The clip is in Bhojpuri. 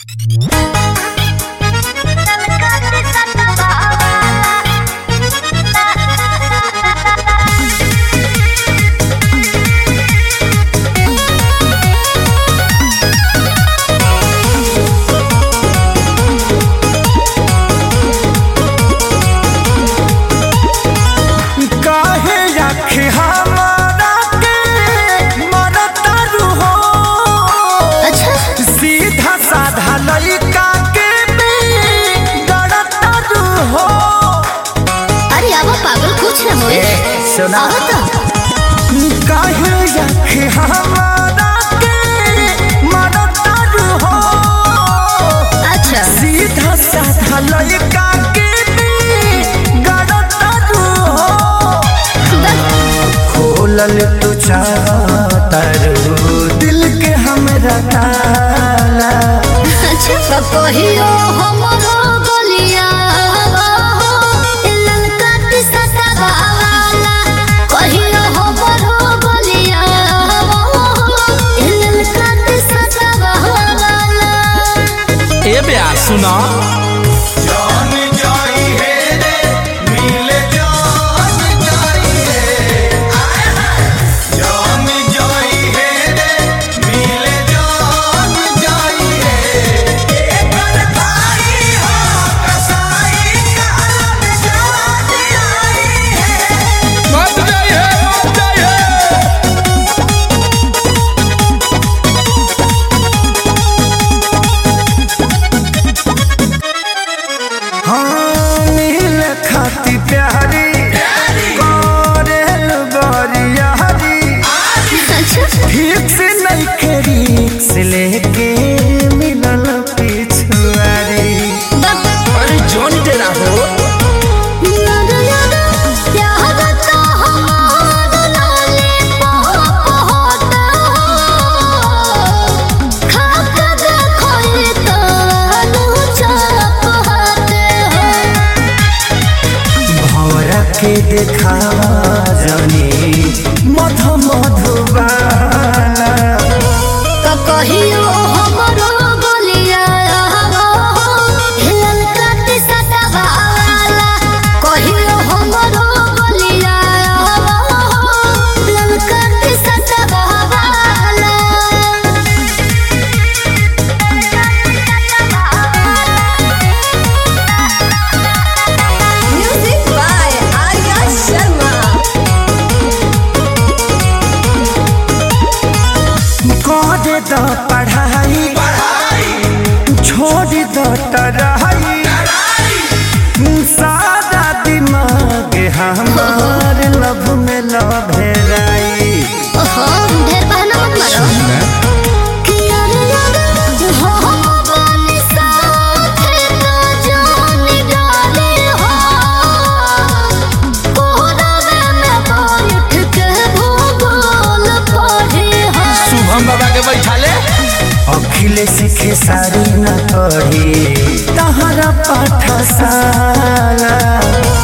सीधा साधा लड़का के खोलल तू चाहतारू दिल के हमरा ताला कहियो हमरो गलिया ललका टिसता वाला कहियो हमरो गलिया ललका टिसता वाला ए बे सुना लेके मिलल पिछुआरी अरे जोन तेरा हो प्यार तो हमार लाले होता खाक देखो तो चाहते हो भौरा के देखावा जनी मधु मधुबाला कहियो हमरो गलिया ललका टिसता वाला कहियो हमरो गलिया ललका टिसता वाला म्यूजिक बाय आर्या शर्मा करे द पढ़ाई छोड़ द तराई सारा दिमाग हमार लव में लभेराई ढेर बहाना मत मारो कि यार हो बन साथ तो जान डाले हो कोहरावे में बैठ के भूगोल पढ़े हो शुभम बाबा के बैठा ले अखिलेश के सारी न पढ़ी तहरा पाठशाला